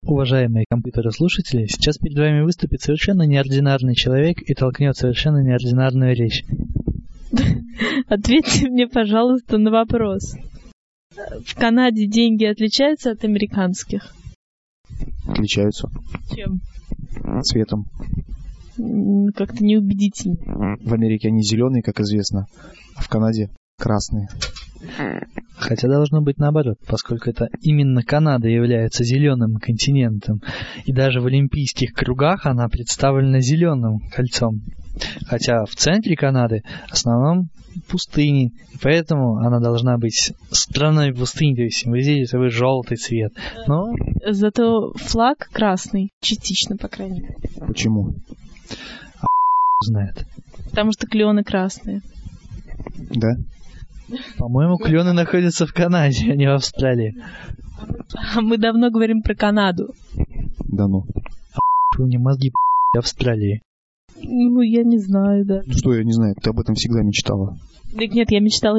Уважаемые компьютерослушатели, сейчас перед вами выступит совершенно неординарный человек и толкнет совершенно неординарную речь. Ответьте мне, пожалуйста, на вопрос. В Канаде деньги отличаются от американских? Отличаются. Чем? Цветом. Как-то неубедительно. В Америке они зеленые, как известно, а в Канаде красные. Хотя должно быть наоборот, поскольку это именно Канада является зеленым континентом, и даже в олимпийских кругах она представлена зеленым кольцом. Хотя в центре Канады в основном пустыни, и поэтому она должна быть страной пустынь, то есть символизирует собой желтый цвет. Но зато флаг красный, частично, по крайней мере. Почему? Знает. Потому что клены красные. Да? По-моему, клены находятся в Канаде, а не в Австралии. А мы давно говорим про Канаду. Да ну. У меня мозги Австралии. Ну, я не знаю, да. Ну что, я не знаю, ты об этом всегда мечтала. Так нет, я мечтала.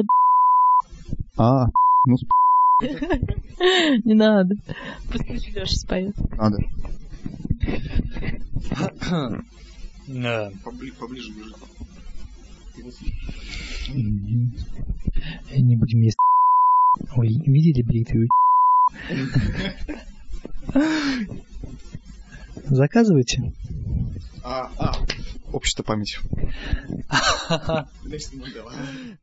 Ну Не надо. Пусть Леша споет. надо. Да. Поближе бежи. Не будем есть. Ой, видели бритву? Заказывайте. Общество памяти.